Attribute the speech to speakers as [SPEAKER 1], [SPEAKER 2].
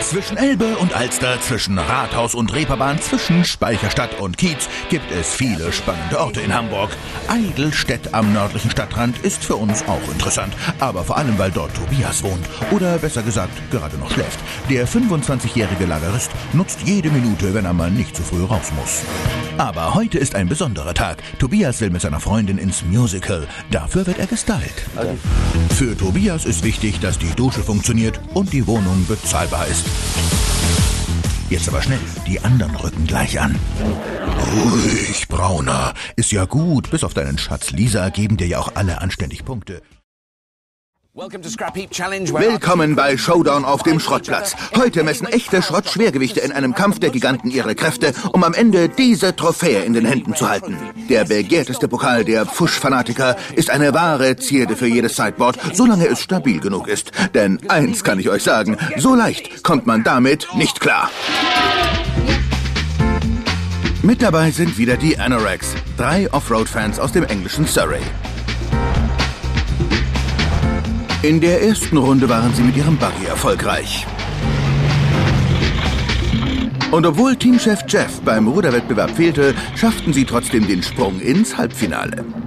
[SPEAKER 1] Zwischen Elbe und Alster, zwischen Rathaus und Reeperbahn, zwischen Speicherstadt und Kiez gibt es viele spannende Orte in Hamburg. Eidelstedt am nördlichen Stadtrand ist für uns auch interessant, aber vor allem, weil dort Tobias wohnt. Oder besser gesagt, gerade noch schläft. Der 25-jährige Lagerist nutzt jede Minute, wenn er mal nicht zu früh raus muss. Aber heute ist ein besonderer Tag. Tobias will mit seiner Freundin ins Musical. Dafür wird er gestylt. Für Tobias ist wichtig, dass die Dusche funktioniert und die Wohnung bezahlbar ist. Jetzt aber schnell, die anderen rücken gleich an. Ruhig, Brauner. Ist ja gut, bis auf deinen Schatz Lisa geben dir ja auch alle anständig Punkte.
[SPEAKER 2] Willkommen bei Showdown auf dem Schrottplatz. Heute messen echte Schrottschwergewichte in einem Kampf der Giganten ihre Kräfte, um am Ende diese Trophäe in den Händen zu halten. Der begehrteste Pokal der Pfusch-Fanatiker ist eine wahre Zierde für jedes Sideboard, solange es stabil genug ist. Denn eins kann ich euch sagen, so leicht kommt man damit nicht klar. Mit dabei sind wieder die Anoraks, 3 Offroad-Fans aus dem englischen Surrey. In der ersten Runde waren sie mit ihrem Buggy erfolgreich. Und obwohl Teamchef Jeff beim Ruderwettbewerb fehlte, schafften sie trotzdem den Sprung ins Halbfinale.